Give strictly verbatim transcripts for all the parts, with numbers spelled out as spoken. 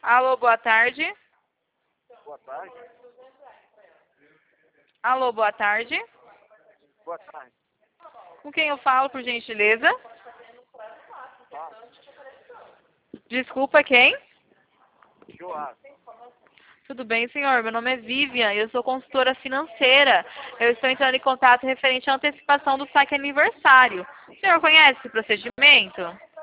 Alô, boa tarde. Boa tarde. Alô, boa tarde. Boa tarde. Com quem eu falo, por gentileza? Tá. Desculpa, quem? Joás. Tudo bem, senhor? Meu nome é Vivian, eu sou consultora financeira. Eu estou entrando em contato referente à antecipação do saque aniversário. O senhor conhece esse procedimento?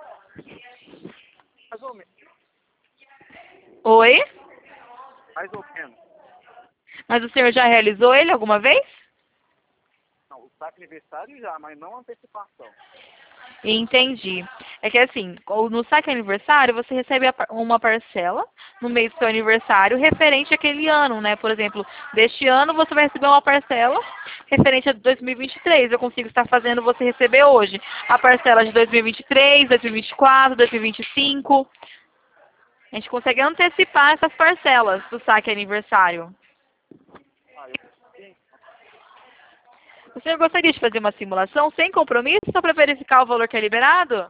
Mais ou menos. Oi? Mais ou menos. Mas o senhor já realizou ele alguma vez? Não, o saque aniversário já, mas não antecipação. Entendi. É que assim, no saque aniversário você recebe a par- uma parcela no mês do seu aniversário referente àquele ano, né? Por exemplo, deste ano você vai receber uma parcela referente a dois mil e vinte e três. Eu consigo estar fazendo você receber hoje a parcela de dois mil e vinte e três, dois mil e vinte e quatro, dois mil e vinte e cinco. A gente consegue antecipar essas parcelas do saque aniversário. Ah, eu sim. O senhor gostaria de fazer uma simulação sem compromisso, só para verificar o valor que é liberado?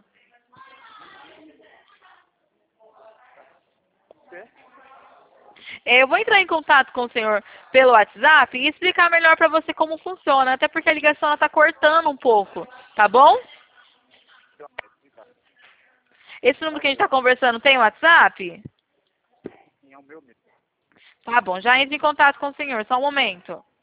Você? É, Eu vou entrar em contato com o senhor pelo WhatsApp e explicar melhor para você como funciona, até porque a ligação está cortando um pouco, tá bom? Esse número que a gente está conversando tem WhatsApp? Sim, é o meu mesmo. Tá bom, já entro em contato com o senhor, só um momento.